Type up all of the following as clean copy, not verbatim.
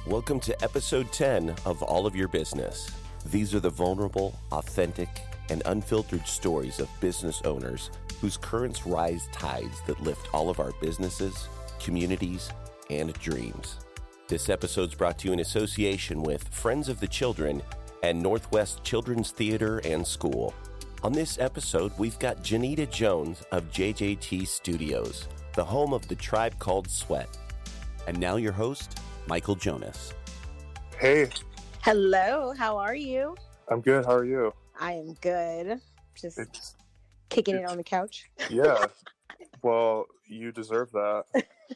Welcome to episode 10 of All of Your Business. These are the vulnerable, authentic, and unfiltered stories of business owners whose currents rise tides that lift all of our businesses, communities, and dreams. This episode's brought to you in association with Friends of the Children and Northwest Children's Theater and School. On this episode, we've got Janita Jones of JJT Studios, the home of the Tribe Called Sweat. And now your host, Michael Jonas. Hey. Hello, how are you? I'm good. How are you? I am good. Just kicking it on the couch. Yeah. Well, you deserve that.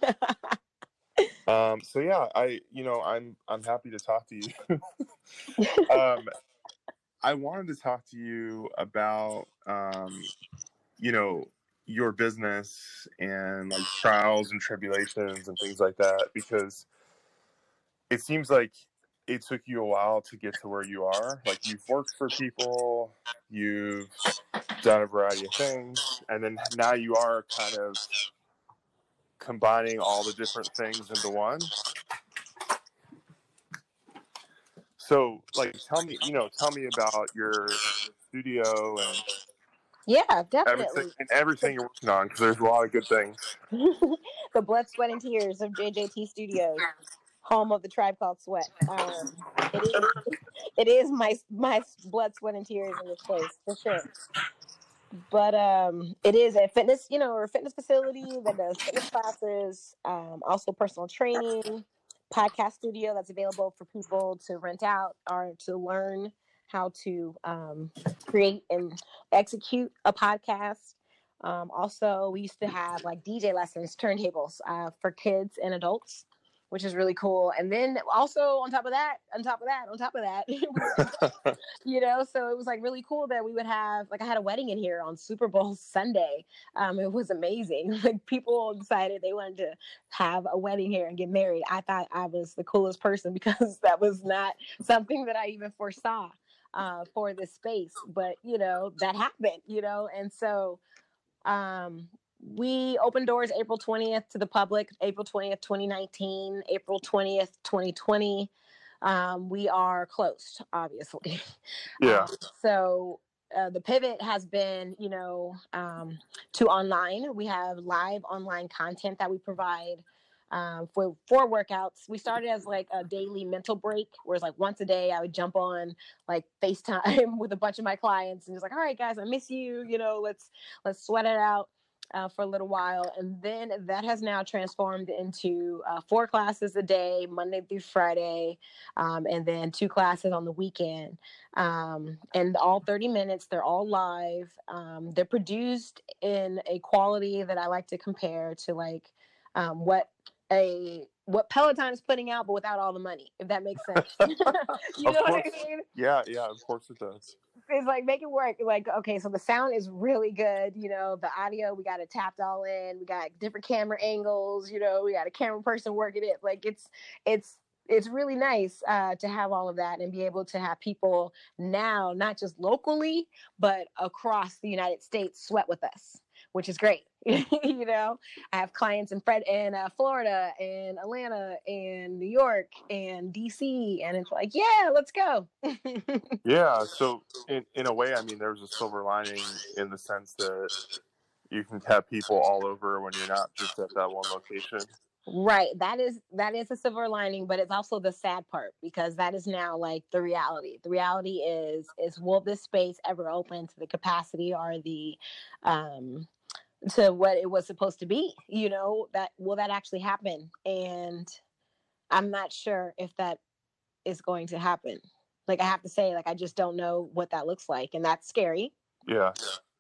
So yeah, I'm happy to talk to you. I wanted to talk to you about your business and like trials and tribulations and things like that, because it seems like it took you a while to get to where you are. Like, you've worked for people, you've done a variety of things, and then now you are kind of combining all the different things into one. So, like, tell me about your studio and definitely everything you're working on, because there's a lot of good things. The blood, sweat, and tears of JJT Studios, home of the Tribe Called Sweat. It is my blood, sweat, and tears in this place for sure. But it is a fitness, a fitness facility that does fitness classes, also personal training, podcast studio that's available for people to rent out or to learn how to create and execute a podcast. Also, we used to have like DJ lessons, turntables for kids and adults, which is really cool. And then also on top of that, so it was like really cool that we would have, like, I had a wedding in here on Super Bowl Sunday. It was amazing. Like, people decided they wanted to have a wedding here and get married. I thought I was the coolest person because that was not something that I even foresaw for this space. But, that happened, and so we opened doors April 20th to the public, April 20th, 2019, April 20th, 2020. We are closed, obviously. Yeah. So the pivot has been, to online. We have live online content that we provide for workouts. We started as like a daily mental break, where it's like once a day I would jump on like FaceTime with a bunch of my clients and just like, all right, guys, I miss you. Let's sweat it out for a little while. And then that has now transformed into 4 classes a day, Monday through Friday, and then 2 classes on the weekend. And all 30 minutes, they're all live. They're produced in a quality that I like to compare to like what Peloton is putting out, but without all the money, if that makes sense. You know what I mean? Yeah, of course it does. It's like, make it work. Like, okay, so the sound is really good. The audio, we got it tapped all in. We got different camera angles. We got a camera person working it. Like, it's really nice to have all of that and be able to have people now, not just locally, but across the United States sweat with us, which is great. I have clients in Florida and Atlanta and New York and DC, and it's like, yeah, let's go. Yeah. So in a way, I mean, there's a silver lining in the sense that you can have people all over when you're not just at that one location. Right. That is a silver lining, but it's also the sad part, because that is now like the reality. The reality is will this space ever open to the capacity or the to what it was supposed to be? That will that actually happen? And I'm not sure if that is going to happen. Like, I have to say, like, I just don't know what that looks like, and that's scary. Yeah.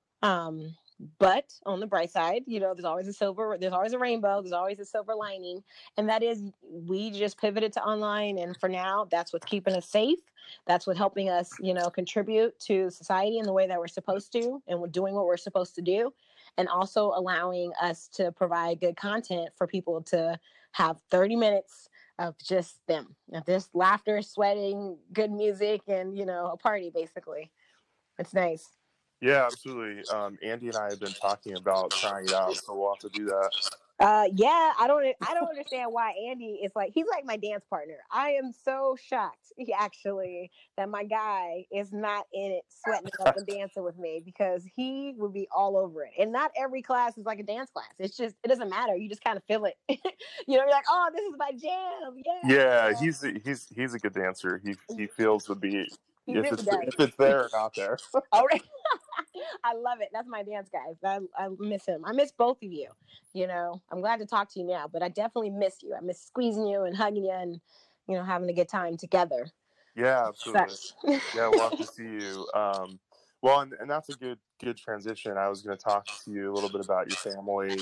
But on the bright side, there's always a rainbow, there's always a silver lining. And that is, we just pivoted to online. And for now, that's what's keeping us safe. That's what's helping us, contribute to society in the way that we're supposed to. And we're doing what we're supposed to do. And also allowing us to provide good content for people to have 30 minutes of just them, of just laughter, sweating, good music, and, a party, basically. It's nice. Yeah, absolutely. Andy and I have been talking about trying it out, so we'll have to do that. Yeah, I don't understand why Andy is like, he's like my dance partner. I am so shocked, actually, that my guy is not in it sweating it up and dancing with me, because he would be all over it. And not every class is like a dance class. It's just, it doesn't matter. You just kind of feel it. You're like, oh, this is my jam. Yeah, Yeah. he's a good dancer. He feels the beat He really does. if it's there or not there. All right. I love it. That's my dance guy. I miss him. I miss both of you. I'm glad to talk to you now, but I definitely miss you. I miss squeezing you and hugging you and, having a good time together. Yeah, absolutely. Yeah, we'll have to see you. Well, and that's a good transition. I was going to talk to you a little bit about your family.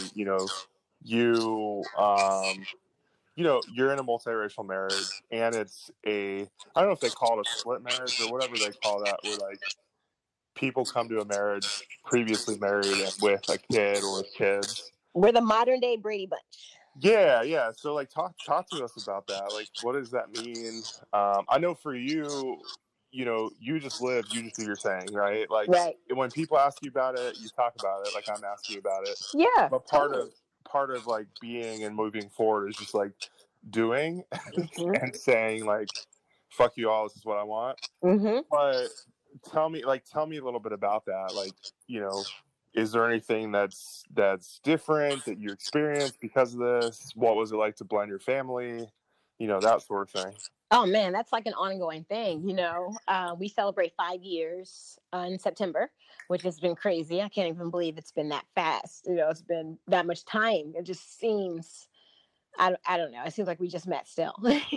You're in a multiracial marriage, and it's I don't know if they call it a split marriage or whatever they call that, where like people come to a marriage previously married and with a kid or with kids. We're the modern day Brady Bunch. Yeah. So like talk to us about that. Like, what does that mean? I know for you, you just live, you just do your thing, right? Like, right. When people ask you about it, you talk about it. Like I'm asking you about it. Yeah. But part of like being and moving forward is just like doing and saying like, fuck you all, this is what I want. But tell me a little bit about that. Like, is there anything that's different that you experienced because of this? What was it like to blend your family? That sort of thing. Oh man, that's like an ongoing thing. We celebrate 5 years in September, which has been crazy. I can't even believe it's been that fast. It's been that much time. It just seems, I don't know. It seems like we just met still,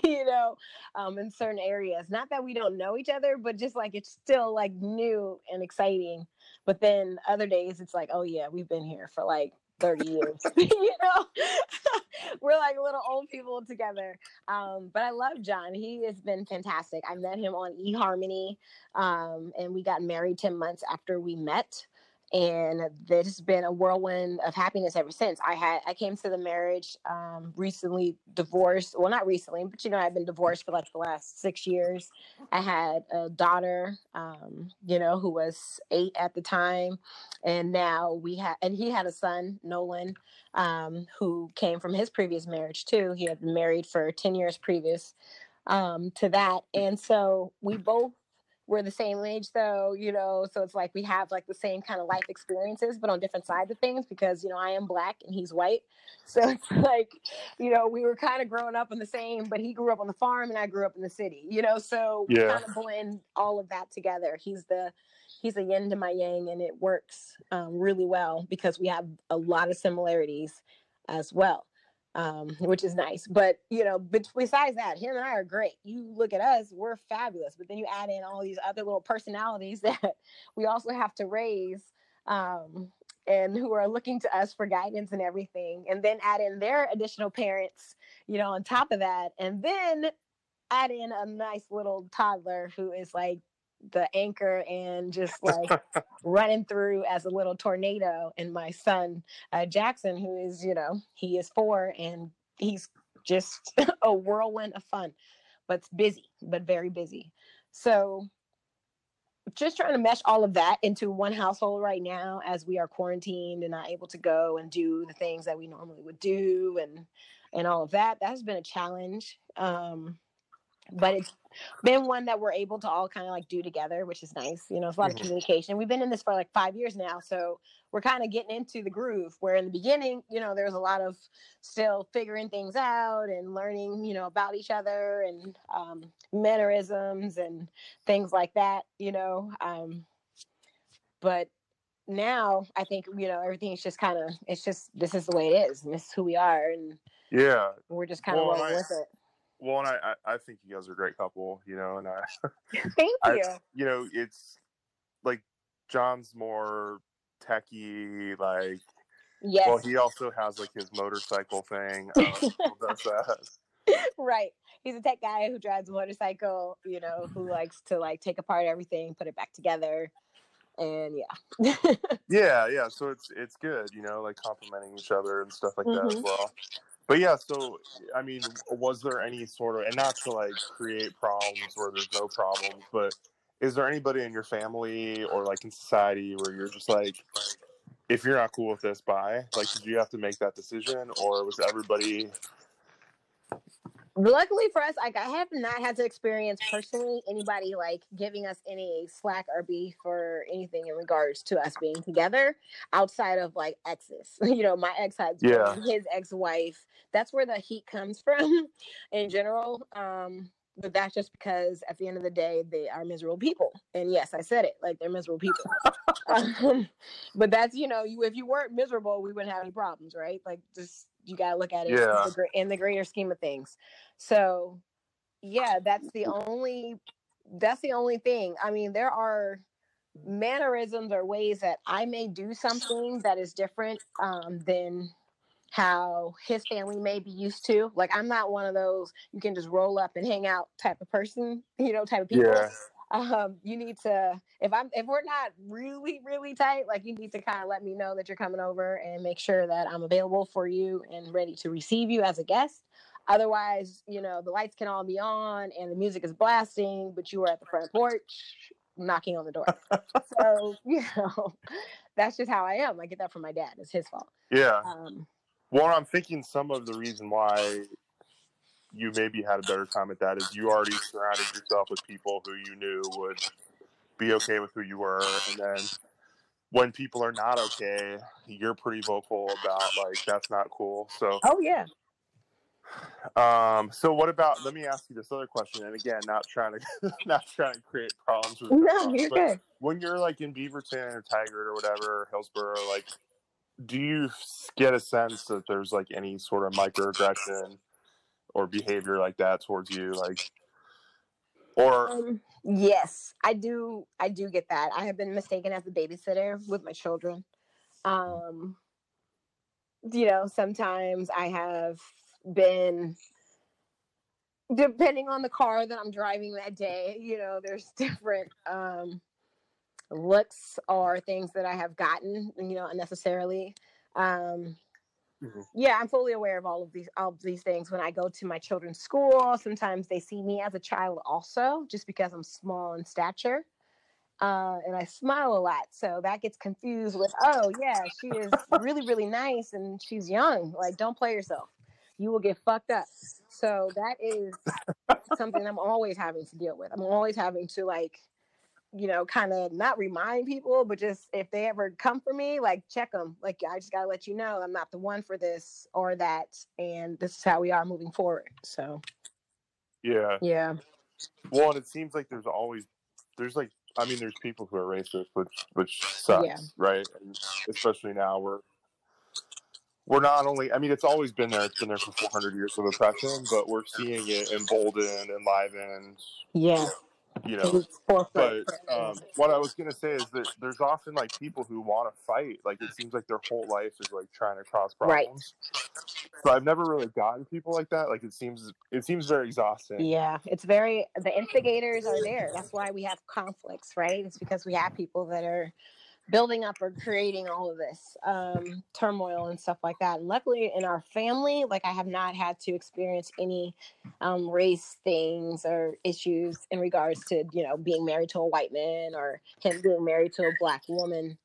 in certain areas. Not that we don't know each other, but just like it's still like new and exciting. But then other days it's like, oh yeah, we've been here for like 30 years. We're like little old people together. But I love John. He has been fantastic. I met him on eHarmony, and we got married 10 months after we met. And this has been a whirlwind of happiness ever since. I came to the marriage recently divorced. Well, not recently, but I've been divorced for like the last 6 years. I had a daughter, who was 8 at the time, and now he had a son, Nolan, who came from his previous marriage too. He had been married for 10 years previous to that, and so we both we're the same age though, so it's like we have like the same kind of life experiences, but on different sides of things, because, I am Black and he's white. So it's like, we were kind of growing up in the same, but he grew up on the farm and I grew up in the city, so we kind of blend all of that together. He's a yin to my yang, and it works really well because we have a lot of similarities as well. Which is nice. But, besides that, him and I are great. You look at us, we're fabulous. But then you add in all these other little personalities that we also have to raise, and who are looking to us for guidance and everything. And then add in their additional parents, on top of that. And then add in a nice little toddler who is like the anchor and just like running through as a little tornado. And my son Jackson, who is he is 4, and he's just a whirlwind of fun, but very busy. So just trying to mesh all of that into one household right now, as we are quarantined and not able to go and do the things that we normally would do, and all of that has been a challenge. But it's been one that we're able to all kind of like do together, which is nice. It's a lot of communication. We've been in this for like 5 years now, so we're kind of getting into the groove, where in the beginning, there's a lot of still figuring things out and learning, about each other and mannerisms and things like that, but now I think, everything is just kind of, this is the way it is, and this is who we are, and we're just kind of rolling with it. Well, and I think you guys are a great couple, and thank you. It's like John's more techie, like, yes. Well, he also has like his motorcycle thing. Does that. Right. He's a tech guy who drives a motorcycle, who likes to like take apart everything, put it back together. And yeah. So it's good, like complimenting each other and stuff like that as well. But yeah, so I mean, was there any sort of, and not to like create problems where there's no problems, but is there anybody in your family or like in society where you're just like, if you're not cool with this, bye. Like, did you have to make that decision, or was everybody? Luckily for us, like I have not had to experience personally anybody like giving us any slack or beef or anything in regards to us being together outside of like exes. You know, my ex-husband, his ex-wife. That's where the heat comes from in general. But that's just because at the end of the day, they are miserable people. And yes, I said it, like they're miserable people. But that's, you know, if you weren't miserable, we wouldn't have any problems, right? Like, just you gotta look at it in the greater scheme of things. So yeah, that's the only thing. I mean, there are mannerisms or ways that I may do something that is different than how his family may be used to. Like, I'm not one of those you can just roll up and hang out type of person, you know, type of people. You need to, if we're not really, really tight, like you need to kind of let me know that you're coming over and make sure that I'm available for you and ready to receive you as a guest. Otherwise, you know, the lights can all be on and the music is blasting, but you are at the front porch knocking on the door. So, you know, that's just how I am. I get that from my dad. It's his fault. Yeah. Well, I'm thinking some of the reason why you maybe had a better time at that is you already surrounded yourself with people who you knew would be okay with who you were. And then when people are not okay, you're pretty vocal about like, that's not cool. So, oh yeah. So what about, let me ask you this other question. And again, not trying to create problems with no, you're good. When you're like in Beaverton or Taggart or whatever, Hillsborough, like, do you get a sense that there's like any sort of microaggression or behavior like that towards you? Like, or yes, I do get that. I have been mistaken as a babysitter with my children. You know, sometimes I have been, depending on the car that I'm driving that day, you know, there's different looks or things that I have gotten, you know, unnecessarily. Yeah, I'm fully aware of all of these things. When I go to my children's school, sometimes they see me as a child also, just because I'm small in stature. And I smile a lot. So that gets confused with, oh yeah, she is really, really nice and she's young. Like, don't play yourself. You will get fucked up. So that is something I'm always having to deal with. I'm always having to, like, you know, kind of not remind people, but just if they ever come for me, like, check them. Like, I just got to let you know I'm not the one for this or that. And this is how we are moving forward. So. Yeah. Yeah. Well, and it seems like there's like, I mean, there's people who are racist, which sucks, right? And especially now we're not only, I mean, it's always been there. It's been there for 400 years of oppression, but we're seeing it emboldened, enlivened. Yeah. You know, but what I was going to say is that there's often like people who want to fight. Like, it seems like their whole life is like trying to cause problems. Right. So I've never really gotten people like that. Like, it seems very exhausting. Yeah, the instigators are there. That's why we have conflicts, right? It's because we have people that are building up or creating all of this turmoil and stuff like that. And luckily in our family, like, I have not had to experience any race things or issues in regards to, you know, being married to a white man or him being married to a black woman.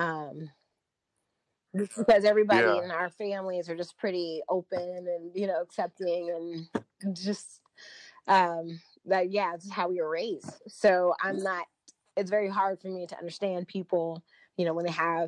Because everybody in our families are just pretty open and, you know, accepting and just that, yeah, it's how we were raised. So it's very hard for me to understand people, you know, when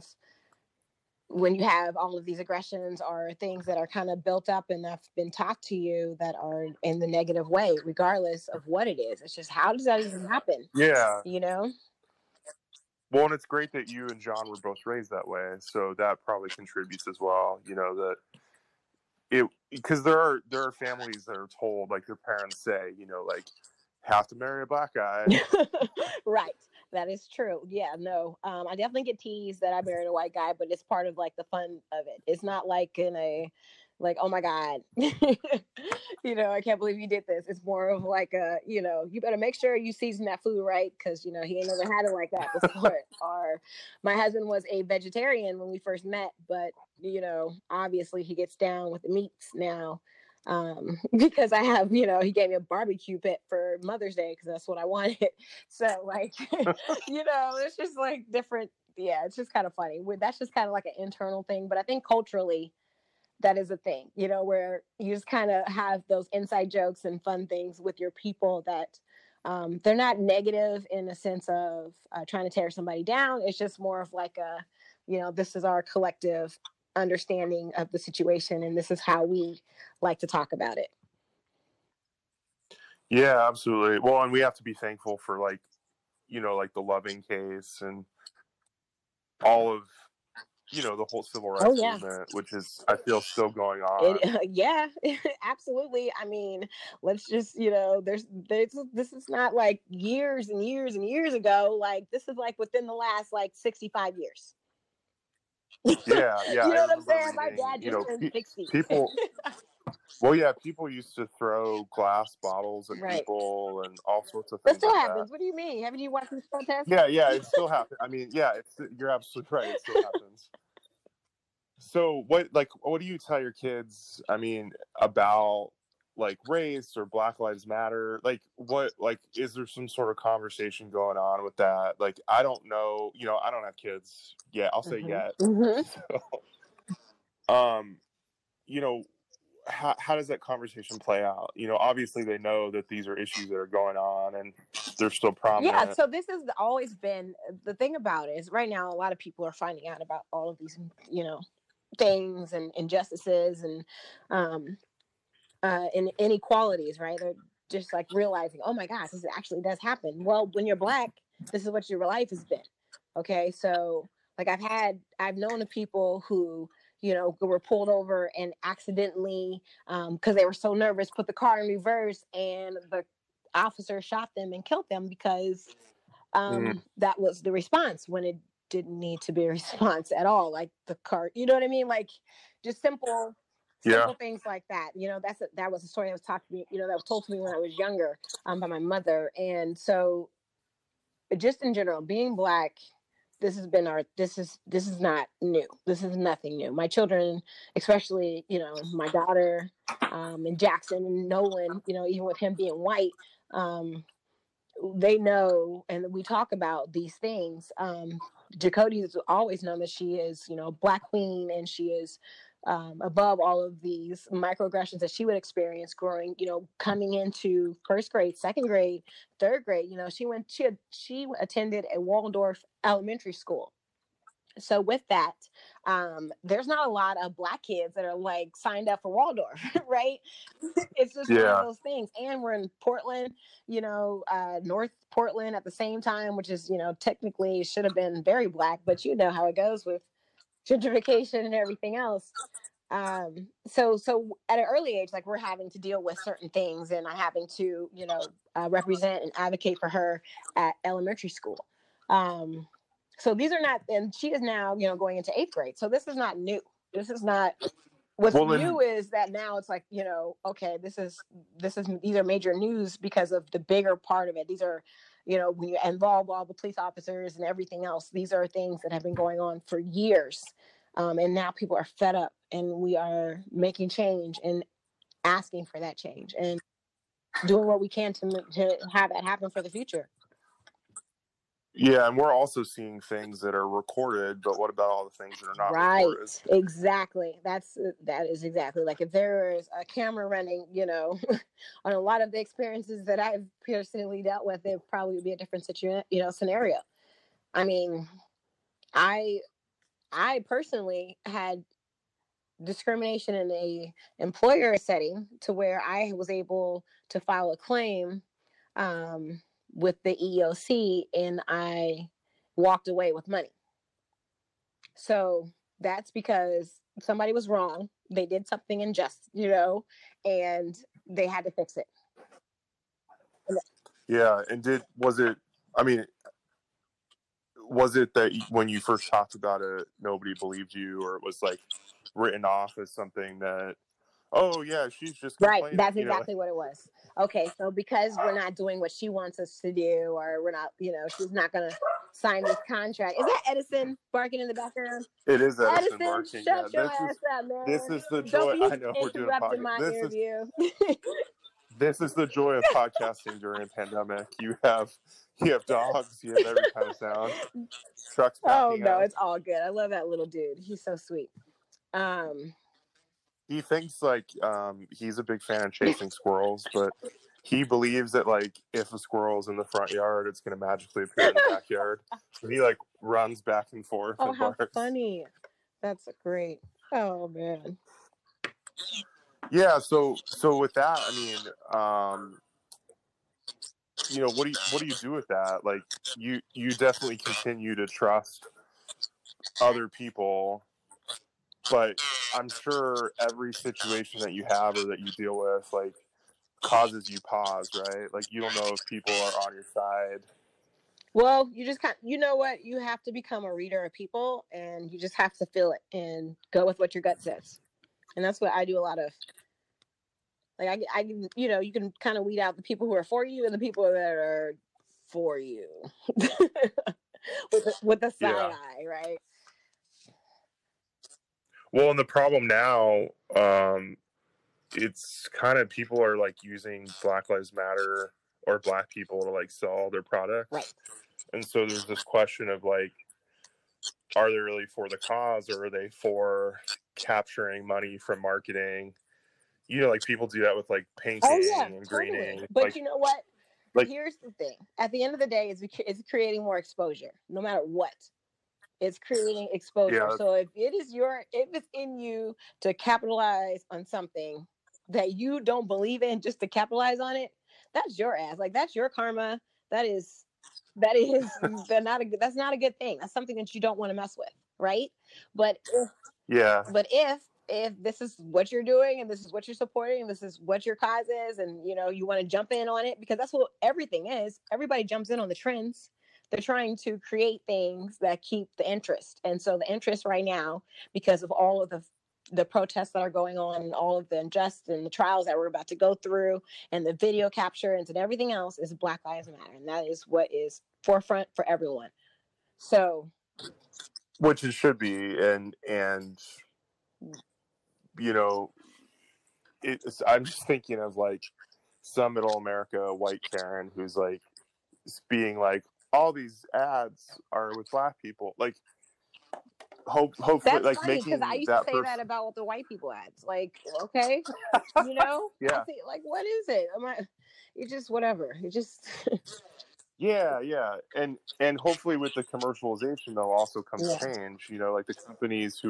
you have all of these aggressions or things that are kind of built up and have been taught to you that are in the negative way, regardless of what it is. It's just, how does that even happen? Yeah. You know? Well, and it's great that you and John were both raised that way. So that probably contributes as well, you know, that because there are families that are told, like, their parents say, you know, like, have to marry a black guy. Right. That is true. Yeah, no. I definitely get teased that I married a white guy, but it's part of like the fun of it. It's not like like, oh my God, you know, I can't believe you did this. It's more of like you know, you better make sure you season that food right, because, you know, he ain't never had it like that before. Or my husband was a vegetarian when we first met, but, you know, obviously he gets down with the meats now. Because I have, you know, he gave me a barbecue pit for Mother's Day because that's what I wanted. So, like, you know, it's just like different yeah, it's just kind of funny. That's just kind of like an internal thing. But I think culturally, that is a thing, you know, where you just kind of have those inside jokes and fun things with your people that they're not negative in a sense of trying to tear somebody down. It's just more of like a, you know, this is our collective understanding of the situation, and this is how we like to talk about it. Yeah, absolutely. Well, and we have to be thankful for, like, you know, like the Loving case and all of, you know, the whole civil rights movement, which is, I feel, still going on. Yeah, absolutely. I mean, let's just, you know, there's this is not like years and years and years ago. Like, this is like within the last like 65 years. Yeah. You know what I'm saying? My dad just turned 60. People, well, yeah, people used to throw glass bottles at people and all sorts of things. That still happens. What do you mean? Haven't you watched this protest? Yeah, it still happens. I mean, yeah, you're absolutely right. It still happens. So what do you tell your kids, I mean, about like race or Black Lives Matter? Like, what, like, is there some sort of conversation going on with that? Like, I don't know, you know, I don't have kids yet. I'll say yet. So, you know, how does that conversation play out? You know, obviously they know that these are issues that are going on and they're still prominent. Yeah, so this has always been, the thing about it is right now a lot of people are finding out about all of these, you know, things and injustices and inequalities, right? They're just like realizing, oh my gosh, this actually does happen. Well, when you're Black, this is what your life has been. Okay, so like I've known of people who, you know, were pulled over and accidentally, because they were so nervous, put the car in reverse, and the officer shot them and killed them because that was the response when it didn't need to be a response at all. Like the car, you know what I mean? Like just simple things like that. You know, that was a story that was taught to me, you know, that was told to me when I was younger by my mother. And so just in general, being Black, this is not new. This is nothing new. My children, especially, you know, my daughter and Jackson and Nolan, you know, even with him being white, they know, and we talk about these things. Jacody has always known that she is, you know, Black queen, and she is above all of these microaggressions that she would experience growing, you know, coming into first grade, second grade, third grade. You know, she attended a Waldorf elementary school. So with that, there's not a lot of Black kids that are like signed up for Waldorf, right? It's just one of those things. And we're in Portland, you know, North Portland at the same time, which is, you know, technically should have been very Black, but you know how it goes with gentrification and everything else. So at an early age, like we're having to deal with certain things, and I'm having to, you know, represent and advocate for her at elementary school. So these are not, and she is now, you know, going into 8th grade. So this is not new. This is not, what's new is that now it's like, you know, okay, these are major news because of the bigger part of it. These are, you know, when you involve all the police officers and everything else, these are things that have been going on for years. And now people are fed up, and we are making change and asking for that change and doing what we can to have that happen for the future. Yeah, and we're also seeing things that are recorded, but what about all the things that are not recorded? Right, exactly. That is exactly, like if there is a camera running, you know, on a lot of the experiences that I've personally dealt with, it probably would be a different scenario. I mean, I personally had discrimination in a employer setting to where I was able to file a claim with the EEOC, and I walked away with money. So that's because somebody was wrong. They did something unjust, you know, and they had to fix it. Yeah. And was it that when you first talked about it, nobody believed you, or it was like written off as something that, oh yeah, she's just complaining? Right, that's exactly what it was. Okay, so because we're not doing what she wants us to do, or we're not, you know, she's not going to sign this contract. Is that Edison barking in the background? It is Edison barking. Shut your ass up, man. This is the joy. I know we're doing a podcast. My interview. This is the joy of podcasting during a pandemic. You have dogs, you have every kind of sound. Trucks backing up. It's all good. I love that little dude. He's so sweet. He thinks like he's a big fan of chasing squirrels, but he believes that like if a squirrel's in the front yard, it's going to magically appear in the backyard. So he like runs back and forth. Oh, and how barks. funny! That's great. Oh man. Yeah. So with that, I mean, what do you do with that? Like you definitely continue to trust other people, but I'm sure every situation that you have or that you deal with, like, causes you pause, right? Like, you don't know if people are on your side. Well, you just you know what? You have to become a reader of people, and you just have to feel it and go with what your gut says. And that's what I do a lot of. Like I you can kind of weed out the people who are for you and the people that are for you with the side eye, right? Well, and the problem now, it's kind of people are like using Black Lives Matter or Black people to like sell all their products. Right. And so there's this question of like, are they really for the cause or are they for capturing money from marketing? Like people do that with like painting and greening. But like, you know what? Like, here's the thing. At the end of the day, it's creating more exposure, no matter what. It's creating exposure. Yeah. So if it's in you to capitalize on something that you don't believe in, just to capitalize on it, that's your ass. Like that's your karma. That's not a good thing. That's something that you don't want to mess with, right? But if this is what you're doing and this is what you're supporting and this is what your cause is, and you want to jump in on it, because that's what everything is. Everybody jumps in on the trends. They're trying to create things that keep the interest. And so the interest right now, because of all of the protests that are going on and all of the injustice and the trials that we're about to go through and the video capture and everything else, is Black Lives Matter. And that is what is forefront for everyone. So, which it should be. And I'm just thinking of like some middle America white Karen who's like being like, all these ads are with Black people. Like, hopefully, that's like funny, making because I used to say that about the white people ads. Like, okay, yeah. I think, like, what is it? It's just whatever. It just. Yeah, and hopefully with the commercialization there'll also come change. Like the companies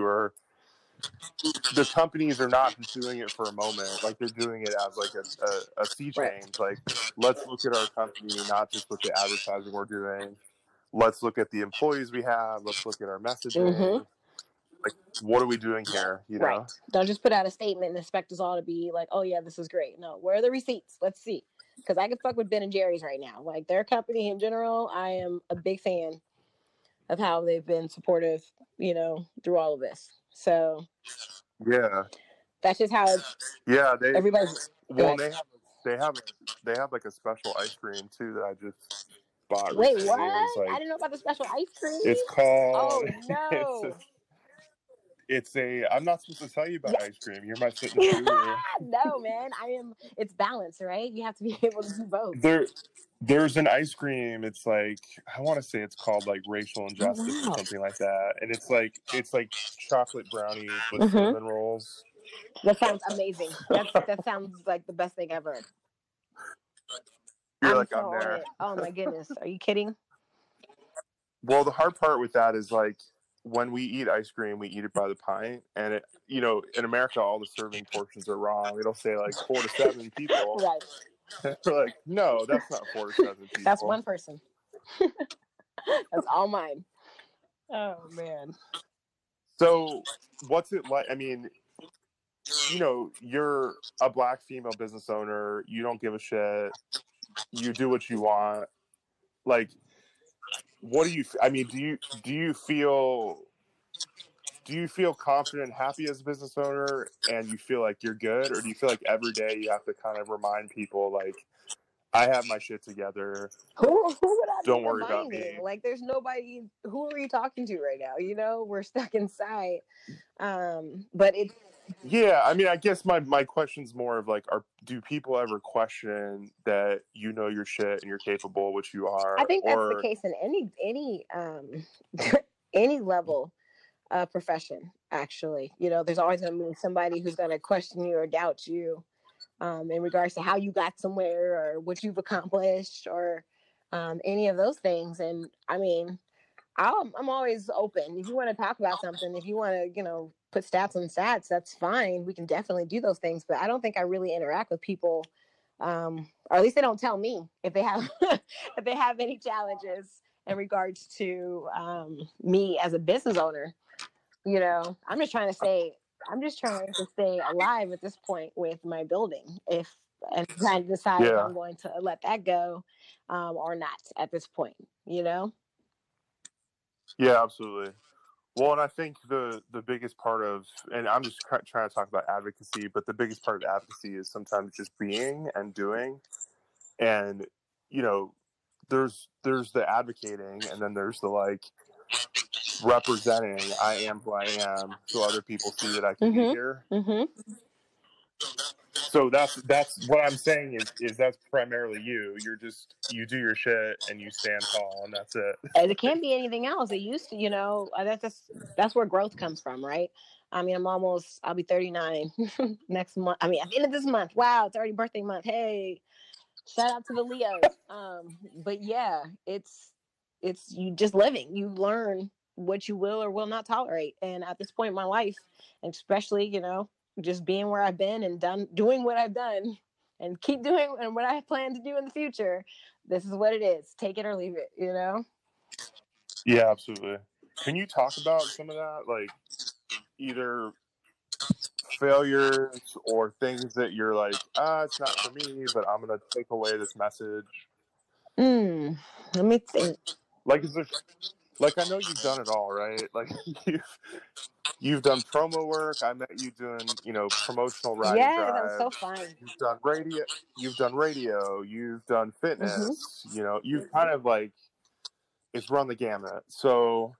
are not just doing it for a moment. Like they're doing it as like a sea change. Like, let's look at our company, not just with the advertising we're doing. Let's look at the employees we have. Let's look at our messaging. Mm-hmm. Like, what are we doing here? Right. Don't just put out a statement and expect us all to be like, oh yeah, this is great. No, where are the receipts? Let's see. Because I can fuck with Ben and Jerry's right now. Like, their company in general, I am a big fan of how they've been supportive, through all of this. So yeah, that's just how everybody's. Well, they have like a special ice cream too that I just bought. Wait, recently. what? Like, I didn't know about the special ice cream. It's called. Oh no. It's I'm not supposed to tell you about ice cream. You're my fitness guru. No, man. It's balance, right? You have to be able to do both. There's an ice cream. It's like, I want to say it's called like Racial Injustice or something like that. And it's like chocolate brownies with cinnamon rolls. That sounds amazing. That sounds like the best thing ever. I'm there. Oh my goodness. Are you kidding? Well, the hard part with that is like, when we eat ice cream, we eat it by the pint, and it, in America, all the serving portions are wrong. It'll say like 4 to 7 people. Right. We're like, no, that's not 4 to 7 people. That's one person. That's all mine. Oh man. So, what's it like? I mean, you're a Black female business owner. You don't give a shit. You do what you want. Like, what do you? I mean, do you feel confident and happy as a business owner, and you feel like you're good, or do you feel like every day you have to kind of remind people like, I have my shit together. Who would I Don't be worry about reminding? me. Like, there's nobody. Who are you talking to right now? You know, we're stuck inside. But it's Yeah, I mean, I guess my question's more of like, do people ever question that you know your shit and you're capable, which you are? I think that's the Or case in any any level of profession. Actually, you know, there's always going to be somebody who's going to question you or doubt you in regards to how you got somewhere or what you've accomplished or any of those things. And I mean, I'm always open. If you want to talk about something, if you want to, you know, put stats on stats, that's fine. We can definitely do those things. But I don't think I really interact with people, or at least they don't tell me if they have if they have any challenges in regards to me as a business owner. You know, I'm just trying to stay alive at this point with my building. If and trying to decide if yeah, I'm going to let that go or not at this point. You know. yeah, absolutely. Well, and I think the biggest part of, and I'm just trying to talk about advocacy, but the biggest part of advocacy is sometimes just being and doing, and you know, there's the advocating, and then there's the like representing. I am who I am, so other people see that I can be here. So that's what I'm saying is that's primarily you. You do your shit and you stand tall, and that's it. And it can't be anything else. It used to, you know, that's where growth comes from, right? I mean, I'll be 39 next month. I mean, at the end of this month. Wow, it's already birthday month. Hey, shout out to the Leos. But yeah, it's you just living. You learn what you will or will not tolerate. And at this point in my life, and especially, you know, just being where I've been and doing what I've done and keep doing and what I plan to do in the future, this is what it is. Take it or leave it, you know? Yeah, absolutely. Can you talk about some of that, like either failures or things that you're like, it's not for me, but I'm gonna take away this message? Let me think. Like, is there, like, I know you've done it all, right? Like, you've done promo work. I met you doing, you know, promotional riding Yeah, that was drives. so fun. You've done radio. You've done radio. You've done fitness. You know, you've kind of like it's run the gamut. So,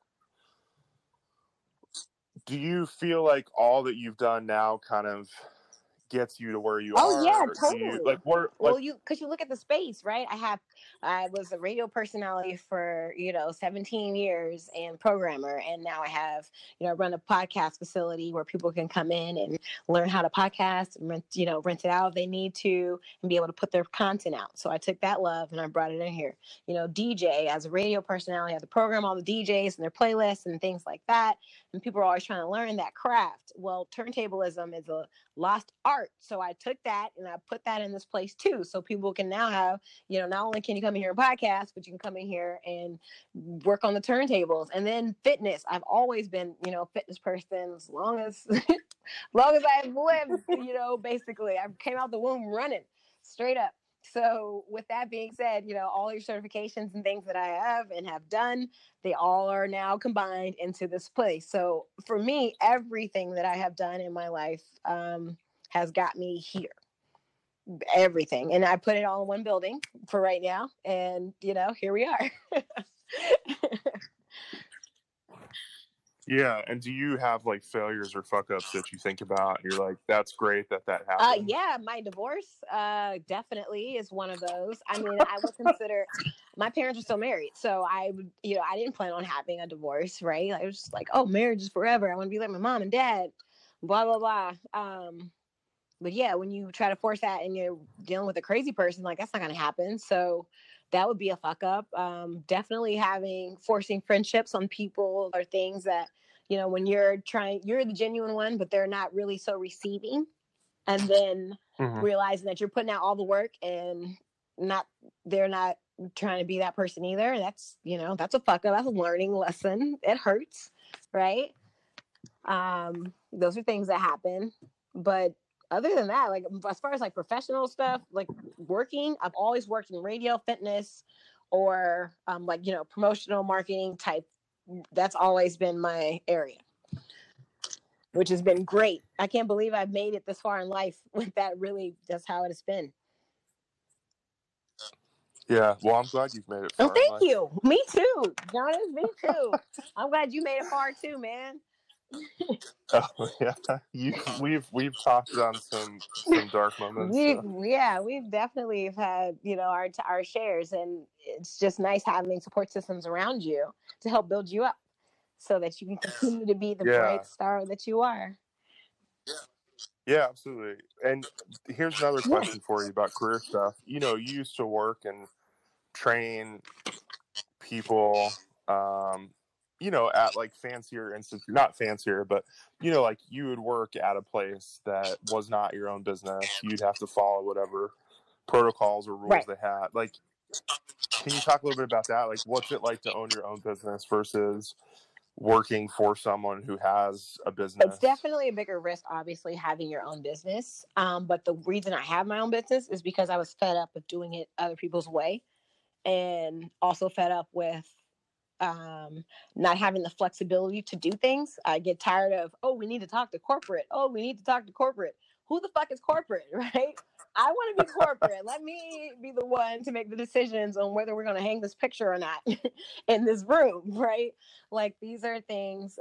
do you feel like all that you've done now kind of gets you to where you Oh are? yeah, Do you totally. like where Well, like because you look at the space, right? I was a radio personality for 17 years and programmer, and now I have run a podcast facility where people can come in and learn how to podcast and rent it out if they need to and be able to put their content out. So I took that love and I brought it in here. DJ as a radio personality, I have to program all the DJs and their playlists and things like that. And people are always trying to learn that craft. Well, turntablism is a lost art. So I took that and I put that in this place too. So people can now have, not only can you come in here and podcast, but you can come in here and work on the turntables. And then fitness. I've always been, fitness person as long as I've lived, basically. I came out the womb running straight up. So with that being said, all your certifications and things that I have and have done, they all are now combined into this place. So for me, everything that I have done in my life has got me here. Everything. And I put it all in one building for right now. And, here we are. Yeah, and do you have like failures or fuck ups that you think about and you're like, that's great that happened? Yeah, my divorce definitely is one of those. I mean, I would consider my parents are still married, so I would, I didn't plan on having a divorce, right? I was just like, oh, marriage is forever. I want to be like my mom and dad, blah blah blah. But yeah, when you try to force that and you're dealing with a crazy person, like that's not going to happen. So that would be a fuck up. Definitely forcing friendships on people or things that, when you're the genuine one, but they're not really so receiving. And then realizing that you're putting out all the work and they're not trying to be that person either. That's, that's a fuck up. That's a learning lesson. It hurts. Right. Those are things that happen. But other than that, like as far as like professional stuff, like working, I've always worked in radio, fitness, or promotional marketing type. That's always been my area, which has been great. I can't believe I've made it this far in life with that. Really, that's how it has been. Yeah, well, I'm glad you've made it Oh, far. thank you. Me too, Jonas. Me too. I'm glad you made it far too, man. Oh yeah, we've talked on some dark moments. So. We've definitely had our shares, and it's just nice having support systems around you to help build you up, so that you can continue to be the bright star that you are. Yeah, absolutely. And here's another question for you about career stuff. You used to work and train people, at like fancier not fancier, but like you would work at a place that was not your own business. You'd have to follow whatever protocols or rules they had. Like, can you talk a little bit about that? Like, what's it like to own your own business versus working for someone who has a business? It's definitely a bigger risk, obviously, having your own business. But the reason I have my own business is because I was fed up with doing it other people's way, and also fed up with not having the flexibility to do things. I get tired of, we need to talk to corporate. We need to talk to corporate. Who the fuck is corporate, right? I want to be corporate. Let me be the one to make the decisions on whether we're going to hang this picture or not in this room, right? Like, these are things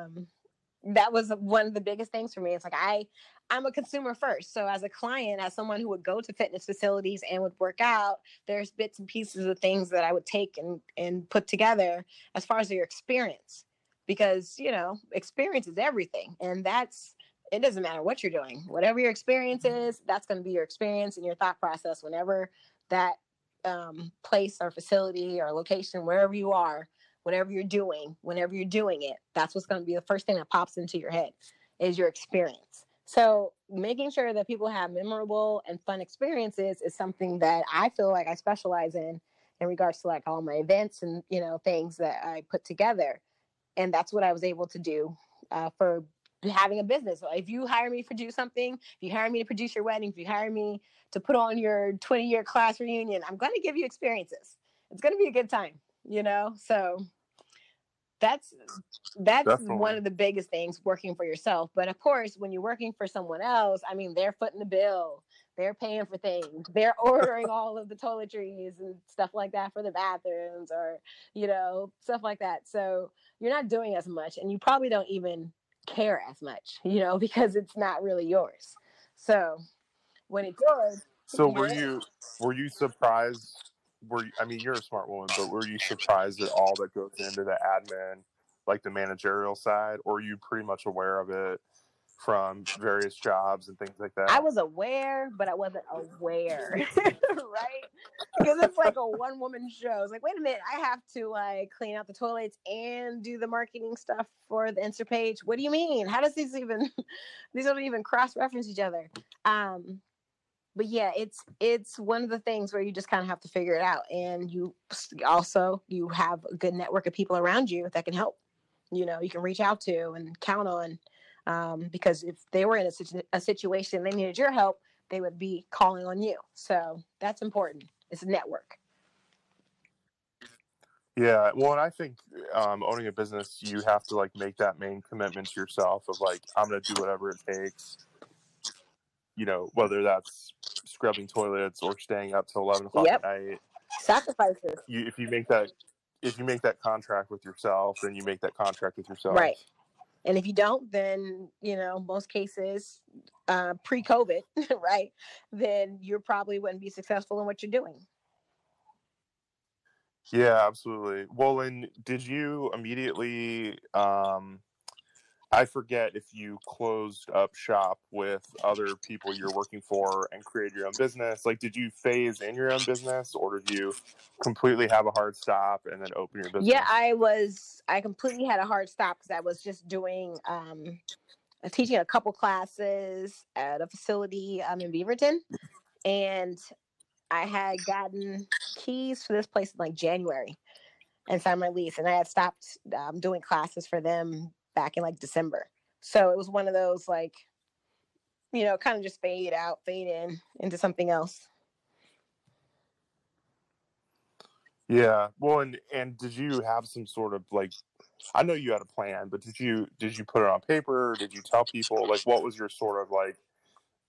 that was one of the biggest things for me. It's like I'm a consumer first. So as a client, as someone who would go to fitness facilities and would work out, there's bits and pieces of things that I would take and put together as far as your experience, because experience is everything. And it doesn't matter what you're doing, whatever your experience is, that's going to be your experience and your thought process whenever that place or facility or location, wherever you are, whatever you're doing, whenever you're doing it, that's what's going to be the first thing that pops into your head is your experience. So making sure that people have memorable and fun experiences is something that I feel like I specialize in regards to like all my events and, things that I put together. And that's what I was able to do for having a business. If you hire me to do something, if you hire me to produce your wedding, if you hire me to put on your 20-year class reunion, I'm going to give you experiences. It's going to be a good time, So that's Definitely one of the biggest things, working for yourself. But of course, when you're working for someone else, I mean, they're footing the bill, they're paying for things, they're ordering all of the toiletries and stuff like that for the bathrooms, or stuff like that. So you're not doing as much, and you probably don't even care as much, because it's not really yours. So when it's yours. So were you surprised? You're a smart woman, but were you surprised at all that goes into the admin, like the managerial side, or are you pretty much aware of it from various jobs and things like that? I was aware, but I wasn't aware, right? Because it's like a one-woman show. It's like, wait a minute, I have to like clean out the toilets and do the marketing stuff for the Insta page. What do you mean? How does these don't even cross-reference each other? But yeah, it's one of the things where you just kind of have to figure it out, and you have a good network of people around you that can help. You can reach out to and count on, because if they were in a situation they needed your help, they would be calling on you. So that's important. It's a network. Yeah, well, and I think owning a business, you have to like make that main commitment to yourself of like, I'm going to do whatever it takes. Whether that's scrubbing toilets or staying up till 11 o'clock at night. Sacrifices. If you make that contract with yourself, then you make that contract with yourself. Right. And if you don't, then, most cases, pre-COVID, right, then you probably wouldn't be successful in what you're doing. Yeah, absolutely. Well, and did you immediately, I forget if you closed up shop with other people you're working for and created your own business. Like, did you phase in your own business, or did you completely have a hard stop and then open your business? Yeah, I completely had a hard stop because I was just doing, teaching a couple classes at a facility in Beaverton. And I had gotten keys for this place in like January and signed my lease. And I had stopped doing classes for them back in like December. So it was one of those like, kind of just fade out, fade in into something else. Yeah. Well, and did you have some sort of like, I know you had a plan, but did you put it on paper? Did you tell people, like, what was your sort of like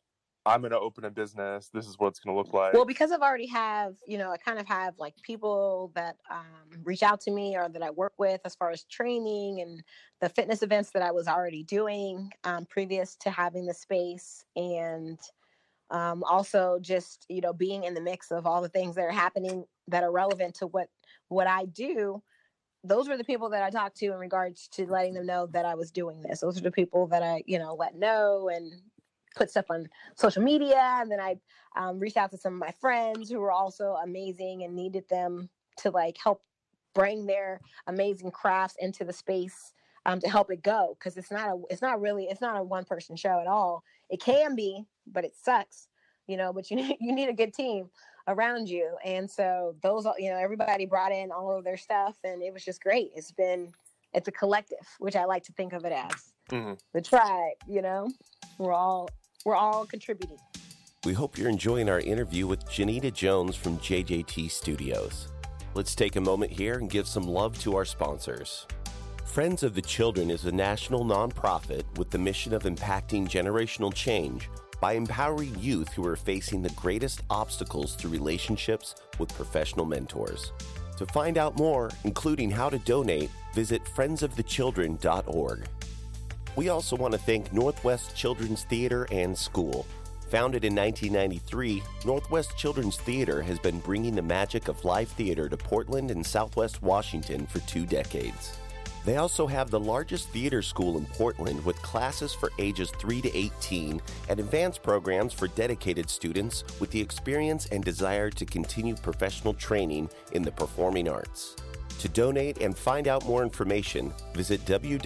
I'm going to open a business. This is what it's going to look like. Well, because I've already have, I kind of have like people that reach out to me or that I work with as far as training and the fitness events that I was already doing previous to having the space. And also just, being in the mix of all the things that are happening that are relevant to what I do. Those were the people that I talked to in regards to letting them know that I was doing this. Those are the people that I, let know and put stuff on social media. And then I reached out to some of my friends who were also amazing and needed them to like help bring their amazing crafts into the space to help it go. Cause it's not a one person show at all. It can be, but it sucks, but you need a good team around you. And so those, everybody brought in all of their stuff and it was just great. It's a collective, which I like to think of it as the tribe, we're all contributing. We hope you're enjoying our interview with Janita Jones from JJT Studios. Let's take a moment here and give some love to our sponsors. Friends of the Children is a national nonprofit with the mission of impacting generational change by empowering youth who are facing the greatest obstacles to relationships with professional mentors. To find out more, including how to donate, visit friendsofthechildren.org. We also want to thank Northwest Children's Theater and School. Founded in 1993, Northwest Children's Theater has been bringing the magic of live theater to Portland and Southwest Washington for 2 decades. They also have the largest theater school in Portland with classes for ages 3 to 18 and advanced programs for dedicated students with the experience and desire to continue professional training in the performing arts. To donate and find out more information, visit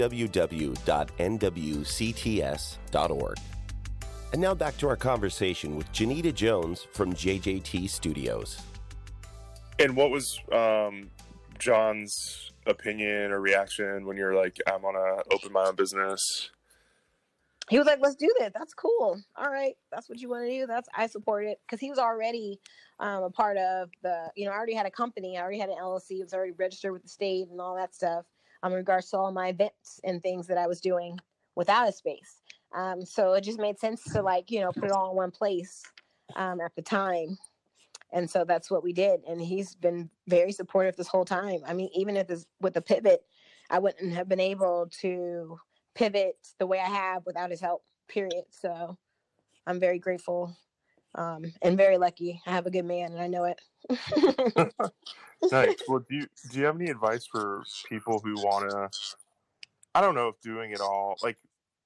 www.nwcts.org. And now back to our conversation with Janita Jones from JJT Studios. And what was John's opinion or reaction when you're like, I'm gonna open my own business? He was like, let's do that. That's cool. All right. That's what you want to do. I support it. Because he was already a part of I already had a company. I already had an LLC. It was already registered with the state and all that stuff in regards to all my events and things that I was doing without a space. So it just made sense to put it all in one place at the time. And so that's what we did. And he's been very supportive this whole time. I mean, even with the pivot, I wouldn't have been able to pivot the way I have without his help, period. So I'm very grateful and very lucky. I have a good man and I know it. Nice. Well, do you have any advice for people who want to, I don't know if doing it all, like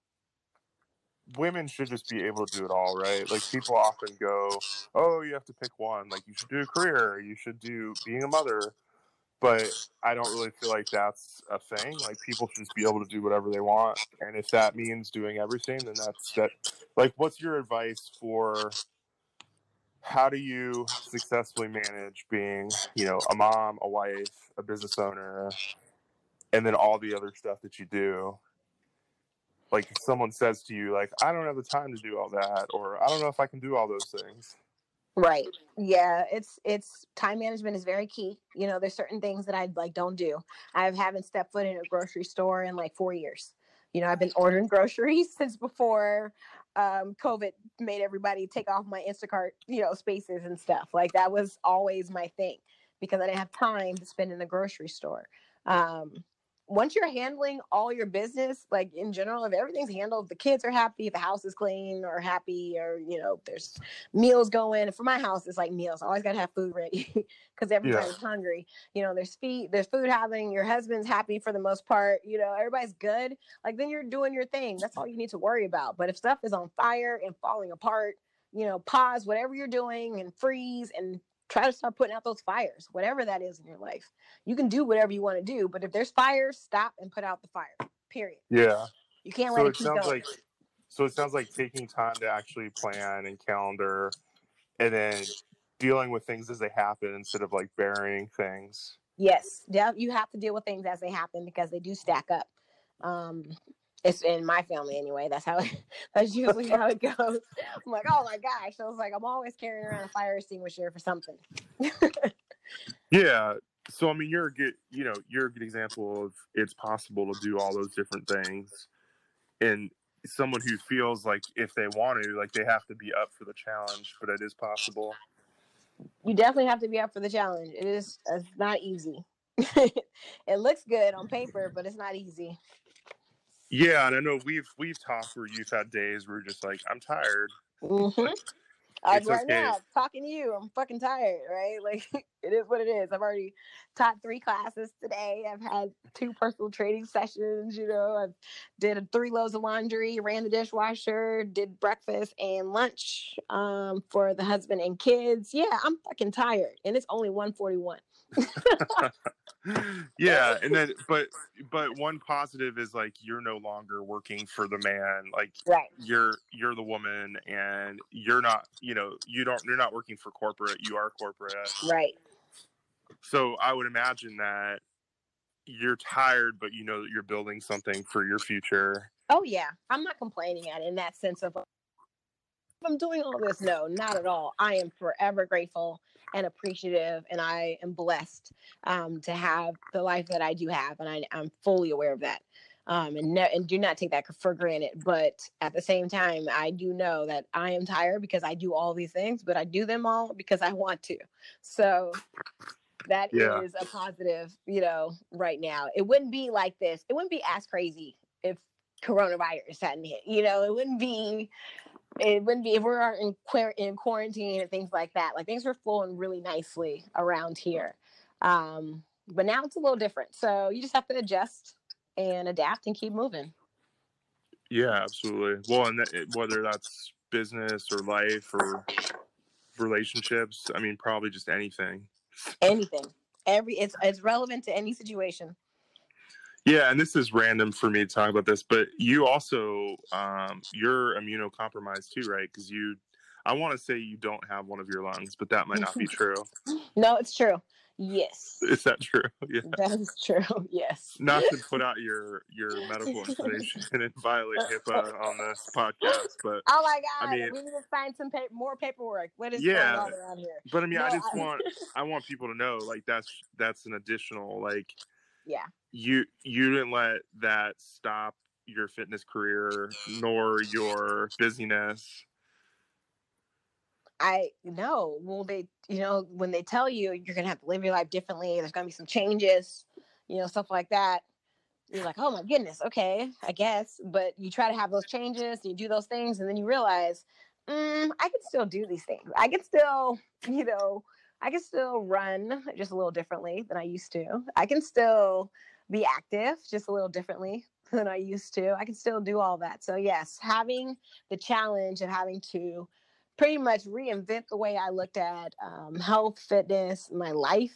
women should just be able to do it all, right? Like people often go, oh, you have to pick one. Like you should do a career, you should do being a mother. But I don't really feel like that's a thing. Like people should just be able to do whatever they want. And if that means doing everything, then that's that. Like, what's your advice for how do you successfully manage being, a mom, a wife, a business owner, and then all the other stuff that you do? Like if someone says to you, like, I don't have the time to do all that, or I don't know if I can do all those things. Right. Yeah. It's time management is very key. There's certain things that I don't do. I haven't stepped foot in a grocery store in 4 years. I've been ordering groceries since before COVID made everybody take off my Instacart, spaces and stuff. Like that was always my thing because I didn't have time to spend in the grocery store. Once you're handling all your business, like in general, if everything's handled, if the kids are happy, if the house is clean or happy, or, there's meals going. For my house, it's like meals. I always got to have food ready because everybody's hungry. There's food happening. Your husband's happy for the most part. Everybody's good. Like then you're doing your thing. That's all you need to worry about. But if stuff is on fire and falling apart, pause whatever you're doing and freeze and try to start putting out those fires, whatever that is in your life. You can do whatever you want to do, but if there's fires, stop and put out the fire, period. Yeah. You can't let it keep going. So it sounds like taking time to actually plan and calendar and then dealing with things as they happen instead of burying things. Yes. You have to deal with things as they happen because they do stack up. It's in my family anyway. That's usually how it goes. I'm like, oh my gosh. So it's like, I'm always carrying around a fire extinguisher for something. Yeah. So, I mean, you're a good example of it's possible to do all those different things and someone who feels like if they want to, like they have to be up for the challenge, but it is possible. You definitely have to be up for the challenge. It's not easy. It looks good on paper, but it's not easy. Yeah, and I know we've talked where you've had days where you're just like, I'm tired. Mm-hmm. Like right okay. now, talking to you, I'm fucking tired, right? Like, it is what it is. I've already taught 3 classes today. I've had 2 personal training sessions, I've did 3 loads of laundry, ran the dishwasher, did breakfast and lunch for the husband and kids. Yeah, I'm fucking tired. And it's only 1:41. Yeah, and then but one positive is like you're no longer working for the man, like right. You're the woman, and you're not, you're not working for corporate, you are corporate, right? So I would imagine that you're tired, but you know that you're building something for your future. Oh yeah, I'm not complaining at it in that sense of I'm doing all this. No, not at all. I am forever grateful and appreciative, and I am blessed to have the life that I do have, and I'm fully aware of that, and do not take that for granted. But at the same time, I do know that I am tired because I do all these things, but I do them all because I want to. So that is a positive, right now. It wouldn't be like this. It wouldn't be as crazy if coronavirus hadn't hit. It wouldn't be if we're in quarantine and things like that. Like, things are flowing really nicely around here. But now it's a little different. So you just have to adjust and adapt and keep moving. Yeah, absolutely. Well, and whether that's business or life or relationships, I mean, probably just anything. Anything. It's relevant to any situation. Yeah, and this is random for me to talk about this, but you also, you're immunocompromised too, right? Because I want to say you don't have one of your lungs, but that might not be true. No, it's true. Yes. Is that true? Yeah. That is true. Yes. Not to put out your medical information and violate HIPAA on this podcast, but oh my god, we need to find some more paperwork. What is going on around here? But I mean, I want people to know, like, that's an additional, like, yeah. You didn't let that stop your fitness career nor your busyness. I know. Well, they, when they tell you you're going to have to live your life differently, there's going to be some changes, stuff like that. You're like, oh my goodness. Okay, I guess. But you try to have those changes, you do those things, and then you realize, I can still do these things. I can still, run just a little differently than I used to. I can still be active just a little differently than I used to. I can still do all that. So yes, having the challenge of having to pretty much reinvent the way I looked at health, fitness, my life.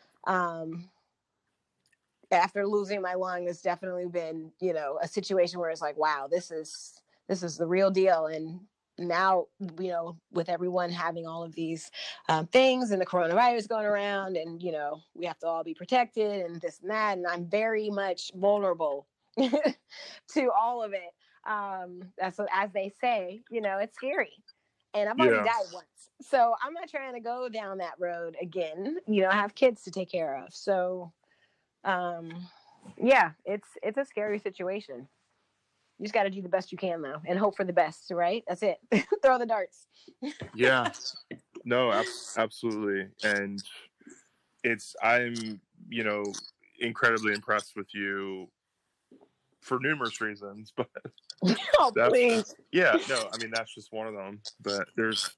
After losing my lung, it's definitely been, a situation where it's like, wow, this is the real deal. And now, with everyone having all of these things and the coronavirus going around, and, we have to all be protected and this and that. And I'm very much vulnerable to all of it. That's what, as they say, it's scary. And I've already died once. So I'm not trying to go down that road again. I have kids to take care of. So, yeah, it's a scary situation. You just got to do the best you can, though, and hope for the best, right? That's it. Throw the darts. Yeah. No, absolutely. And I'm, incredibly impressed with you for numerous reasons, but oh, please. Yeah, no, I mean, that's just one of them, but there's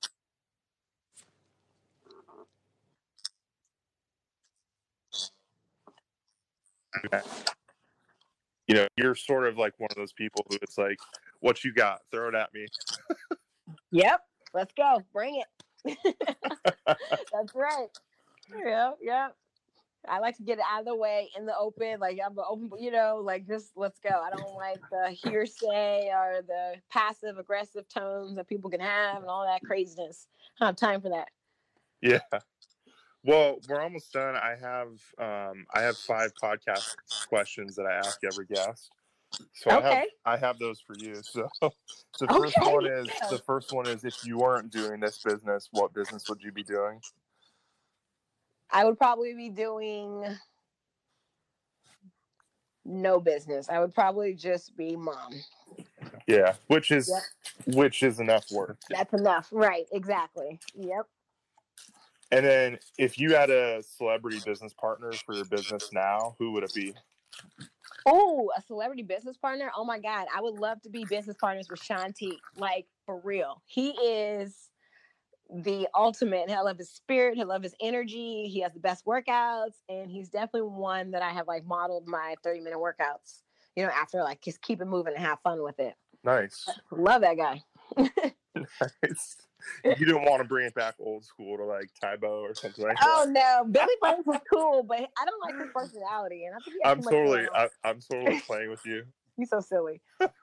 you're sort of like one of those people who it's like, what you got, throw it at me. Yep, let's go, bring it. That's right. Yep. I like to get it out of the way in the open, like I'm open, like just let's go. I don't like the hearsay or the passive aggressive tones that people can have and all that craziness. I don't have time for that. Yeah. Well, we're almost done. I have 5 podcast questions that I ask every guest. So okay. I have those for you. So the first one is if you weren't doing this business, what business would you be doing? I would probably be doing no business. I would probably just be mom. Yeah, which is enough work. That's enough, right? Exactly. Yep. And then, if you had a celebrity business partner for your business now, who would it be? Oh, a celebrity business partner. Oh my God. I would love to be business partners with Shaun T. Like, for real. He is the ultimate. I love his spirit. I love his energy. He has the best workouts. And he's definitely one that I have like modeled my 30-minute workouts, after like just keep it moving and have fun with it. Nice. Love that guy. Nice. You didn't want to bring it back old school to like Tybo or something like that. Oh no, Billy Franks was cool, but I don't like his personality, and I think I'm totally playing with you. He's so silly.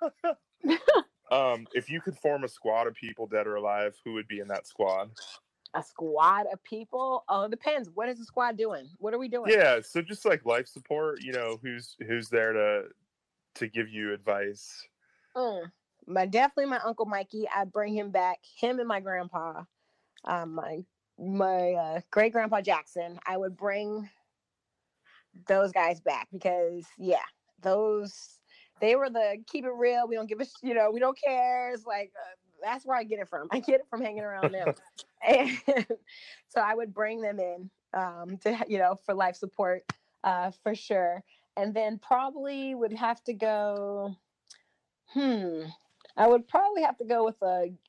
If you could form a squad of people, dead or alive, who would be in that squad? A squad of people? Oh, it depends. What is the squad doing? What are we doing? Yeah, so just like life support. Who's there to give you advice? Definitely my Uncle Mikey. I'd bring him back. Him and my grandpa. My great grandpa Jackson. I would bring those guys back because they were the keep it real. We don't give a we don't care. It's like that's where I get it from. I get it from hanging around them, and so I would bring them in to for life support for sure. And then probably would have to go. I would probably have to go with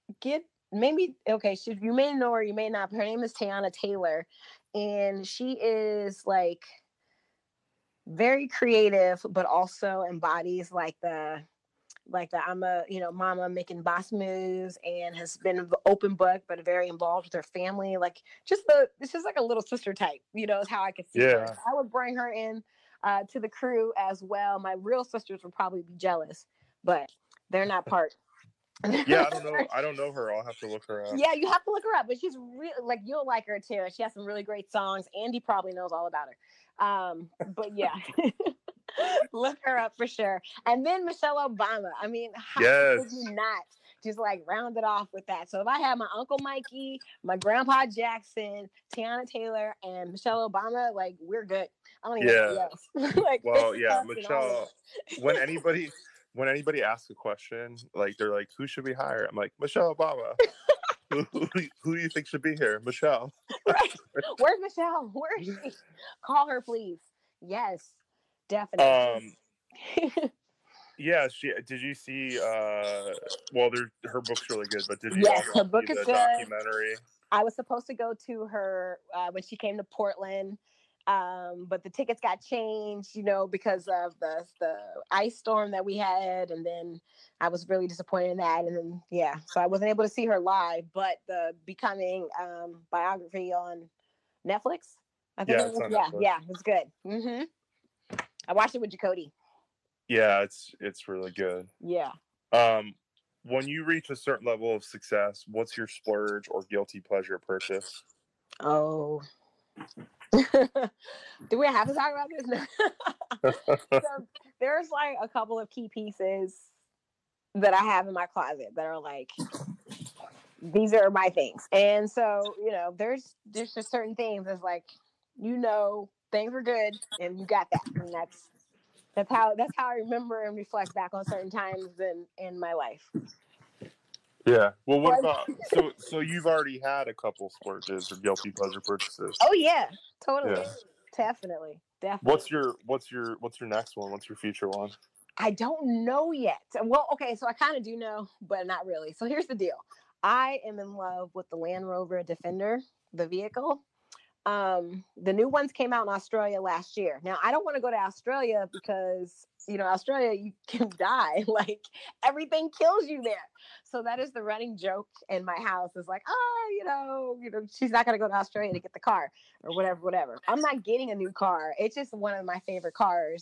you may know her, you may not. Her name is Teyana Taylor, and she is like very creative, but also embodies like the I'm a mama making boss moves, and has been an open book, but very involved with her family. Like this is like a little sister type, is how I could see her. I would bring her in to the crew as well. My real sisters would probably be jealous, but they're not part. Yeah, I don't know her. I'll have to look her up. Yeah, you have to look her up, but she's really like, you'll like her too. She has some really great songs. Andy probably knows all about her. But yeah, look her up for sure. And then Michelle Obama. I mean, how could you not just like round it off with that? So if I had my Uncle Mikey, my Grandpa Jackson, Teyana Taylor, and Michelle Obama, like we're good. I don't even know else. Like, well, yeah, Michelle. When anybody asks a question, like they're like, "Who should we hire?" I'm like, Michelle Obama. who do you think should be here? Michelle. Right. Where's Michelle? Where is she? Call her, please. Yes, definitely. Yeah, did you see? Well, her book's really good, but did you? Yes, her book is good. Documentary. I was supposed to go to her when she came to Portland. But the tickets got changed, because of the ice storm that we had. And then I was really disappointed in that. And then, so I wasn't able to see her live, but the Becoming biography on Netflix, I think it was. Yeah, it was good. Mm-hmm. I watched it with Jacody. Yeah, it's really good. Yeah. When you reach a certain level of success, what's your splurge or guilty pleasure purchase? Oh. Do we have to talk about this? So there's like a couple of key pieces that I have in my closet that are like, these are my things. And so, there's just certain things that's like, things were good and you got that. And that's how I remember and reflect back on certain times in my life. Yeah. Well, what about so you've already had a couple splurges or guilty pleasure purchases? Oh yeah, totally. Yeah. Definitely. What's your next one? What's your future one? I don't know yet. Well, okay, so I kind of do know, but not really. So here's the deal. I am in love with the Land Rover Defender, the vehicle. The new ones came out in Australia last year. Now, I don't want to go to Australia because, Australia, you can die. Like, everything kills you there. So that is the running joke in my house is like, she's not going to go to Australia to get the car or whatever. I'm not getting a new car. It's just one of my favorite cars,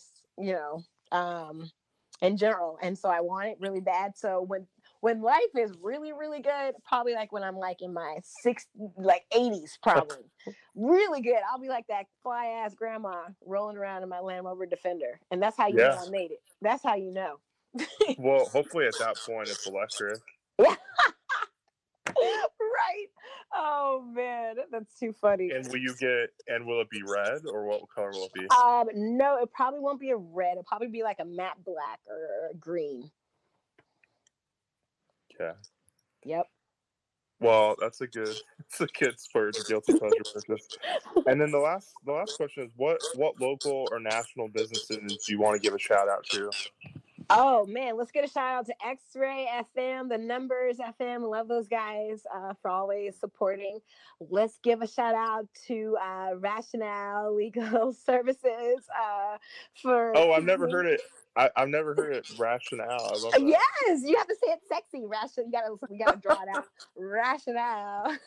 in general. And so I want it really bad. So when life is really, really good, probably like when I'm like in my 80s, probably really good. I'll be like that fly ass grandma rolling around in my Land Rover Defender. And that's how you know I made it. That's how you know. Well, hopefully at that point it's electric. Yeah. Right? Oh man, that's too funny. And will it be red, or what color will it be? No, it probably won't be a red. It'll probably be like a matte black or a green. Okay. Yep. Well, it's a good spurge, a guilty pleasure purchase. And then the last question is, what local or national businesses do you want to give a shout out to? Oh man, let's get a shout out to X-Ray FM, the Numbers FM. Love those guys for always supporting. Let's give a shout out to Rationale Legal Services for. Oh, I've never heard it. I've never heard it. Rationale. I love that. Yes, you have to say it sexy. We gotta draw it out. Rationale.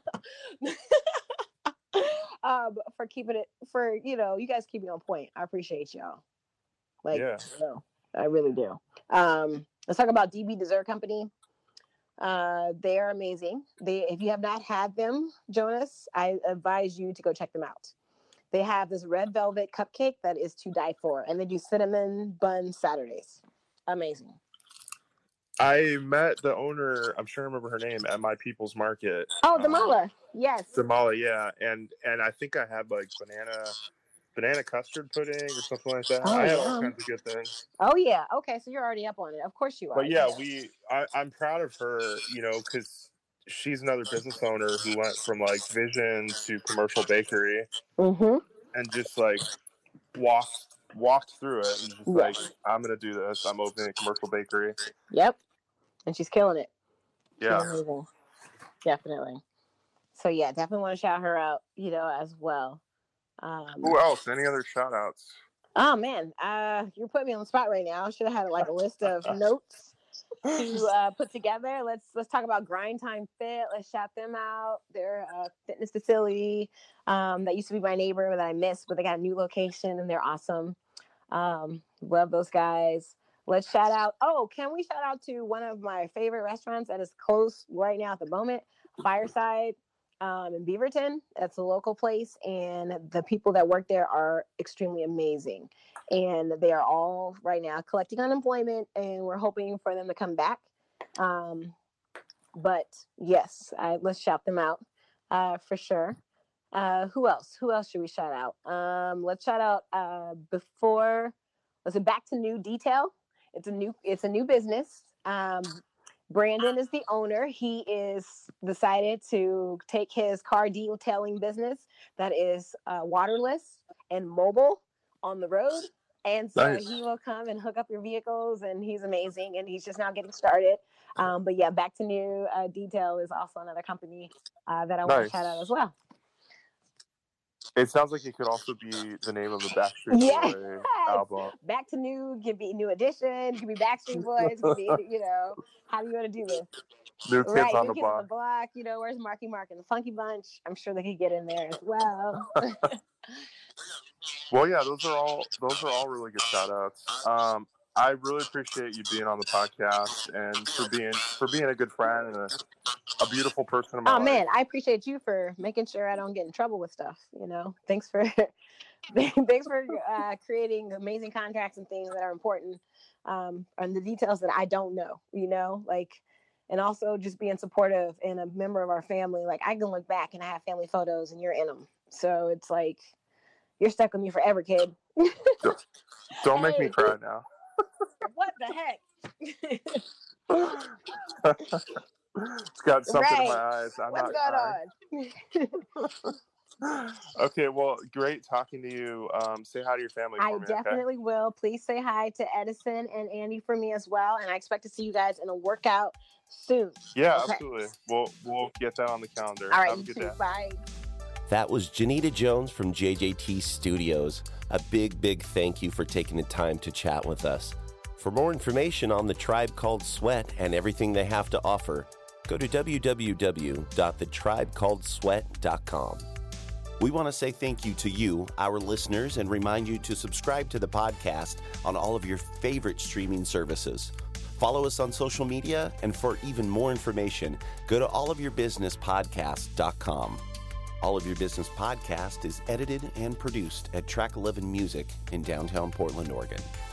For keeping it you guys keep me on point. I appreciate y'all. Yeah. I really do. Let's talk about DB Dessert Company. They are amazing. If you have not had them, Jonas, I advise you to go check them out. They have this red velvet cupcake that is to die for, and they do cinnamon bun Saturdays. Amazing. I met the owner, I'm sure I remember her name, at my People's Market. Oh, Damala. Yes. Damala, yeah. And I think I had like banana custard pudding or something like that. I had all kinds of good things. Oh yeah. Okay, so you're already up on it. Of course you are. But yeah, I'm proud of her, because she's another business owner who went from like vision to commercial bakery, and just like walked through it and just like, I'm gonna do this. I'm opening a commercial bakery. Yep. And she's killing it. Yeah. Definitely. So yeah, definitely want to shout her out, as well. Who else? Any other shout outs? Oh man, you're putting me on the spot right now. I should have had like a list of notes to put together. Let's talk about Grind Time Fit. Let's shout them out. They're a fitness facility that used to be my neighbor that I missed, but they got a new location and they're awesome. Love those guys. Let's shout out. Oh, can we shout out to one of my favorite restaurants that is close right now at the moment, Fireside in Beaverton. That's a local place, and the people that work there are extremely amazing. And they are all right now collecting unemployment, and we're hoping for them to come back. But yes, let's shout them out for sure. Who else? Who else should we shout out? Let's shout out Back to New Detail. It's a new business. Brandon is the owner. He is decided to take his car detailing business that is waterless and mobile on the road. And so He will come and hook up your vehicles, and he's amazing, and he's just now getting started. But yeah, Back to New Detail is also another company that I want to shout out as well. It sounds like it could also be the name of the Backstreet Boy album. Back to New could be New Edition, it could be Backstreet Boys, it could be, how do you want to do this? New Kids on the Block. Where's Marky Mark and the Funky Bunch? I'm sure they could get in there as well. Well, yeah, those are all really good shout outs. I really appreciate you being on the podcast and for being a good friend and a beautiful person in my life. Man, I appreciate you for making sure I don't get in trouble with stuff. Thanks for creating amazing contracts and things that are important, and the details that I don't know. And also just being supportive and a member of our family. Like, I can look back and I have family photos and you're in them, so it's like you're stuck with me forever, kid. Don't make me cry now. What the heck? It's got something in my eyes. What's going on? Okay, well, great talking to you. Say hi to your family for me. I definitely will. Please say hi to Edison and Andy for me as well. And I expect to see you guys in a workout soon. Yeah, absolutely. We'll get that on the calendar. All right, have a good day. Bye. That was Janita Jones from JJT Studios. A big thank you for taking the time to chat with us. For more information on the Tribe Called Sweat and everything they have to offer, go to www.thetribeCalledSweat.com. We want to say thank you to you, our listeners, and remind you to subscribe to the podcast on all of your favorite streaming services. Follow us on social media, and for even more information, go to allofyourbusinesspodcast.com. All of Your Business Podcast is edited and produced at Track 11 Music in downtown Portland, Oregon.